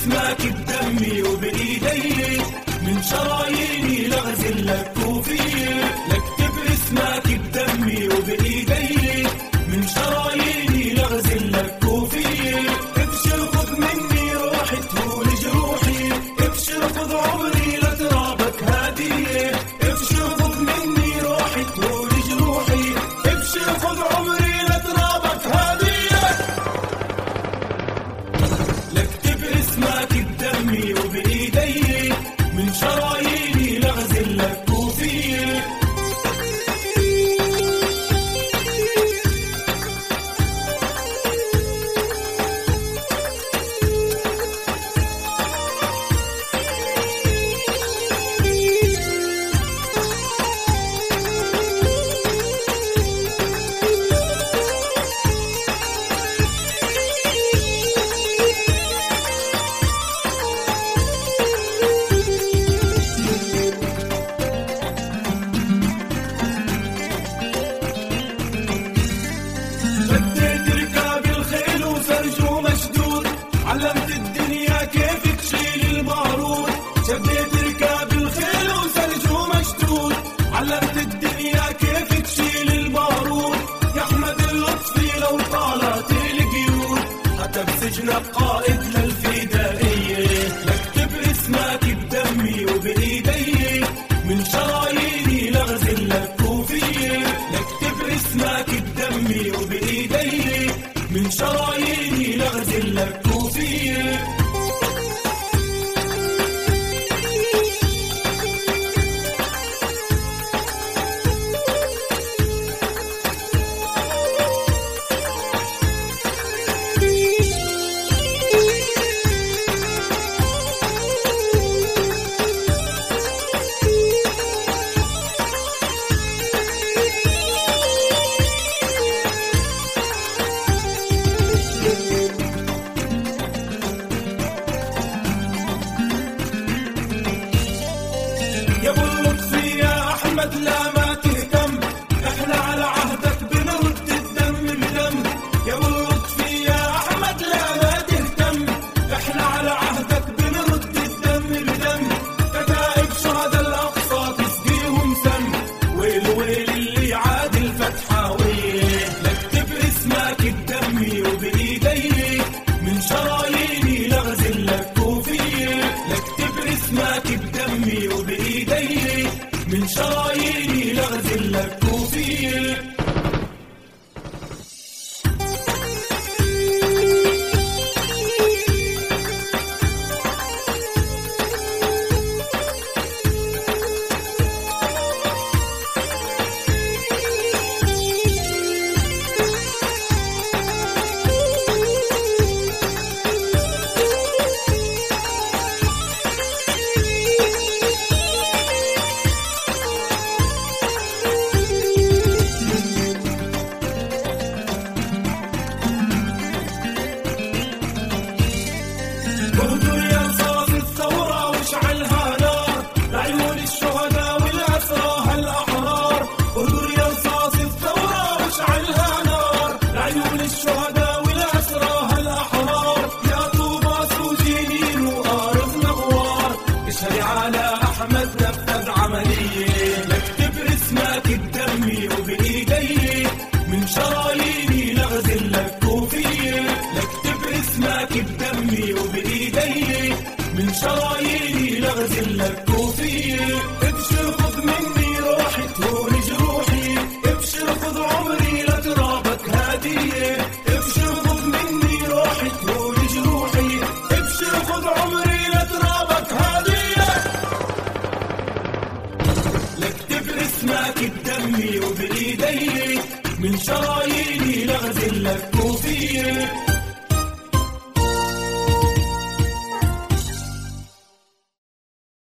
اسمك بدمي وبإيدي، من شراييني لغزل لك كوفية. لكتب اسمك بدمي وبإيدي، من شراييني لغزل لك كوفية. ابشر خذ مني روحي تهون جروحي، ابشر خذ عمري لترابك هدية. ابشر خذ مني روحي تهون جروحي، ابشر خذ عمري لترابك هدية. لكتب اسمك بدمي وبإيدي، من شراييني لغزل لك كوفية. علمت الدنيا كيف تشيل المعروض، شديت ركاب الخيل وسرج ومشدود. علمت الدنيا كيف تشيل المعروض، يا احمد اللطفي لو طالت القيود، حتى بسجنك قائد للفدائية. لكتب اسمك بدمي وبإيدي، من شراييني لغزل لك كوفية. لكتب اسمك بدمي وبإيدي، من شراييني لغزل لك كوفية. يا ابو اللطفي يا احمد لا ما تهتم، احنا على عهدك بنرد الدم بدم. يا ابو اللطفي يا احمد لا ما تهتم، احنا على عهدك بنرد الدم بدم. كتائب شهداء الاقصى تسقيهم سم، ويل ويل اللي عاد الفتحاوية. لكتب اسمك بدمي وبإيدي، من شراييني لغزل لك كوفية. لكتب اسمك بدمي وبإيدي، من شراييني لغزل لك كوفية. اهدر يا رصاص الثورة واشعلها نار، لعيون الشهداء والأسرى هالأحرار. اهدر يا رصاص الثورة واشعلها نار، لعيون الشهداء والأسرى هالأحرار. يا طوبى سوجينين وآرز نغوار، اشهدي على أحمد نفذ عملية. لكتب اسمك بدمي وبإيدي، من شراييني لغزل لك كوفية. لكتب اسمك بدمي وبإيدي، من شراييني لغزل لك كوفية. ابشر خذ مني روحي تهون جروحي، ابشر خذ عمري لترابك هدية. ابشر خذ مني روحي تهون جروحي، ابشر خذ عمري لترابك هدية. لكتب اسمك بدمي وبإيدي، من شراييني لغزل لك كوفية.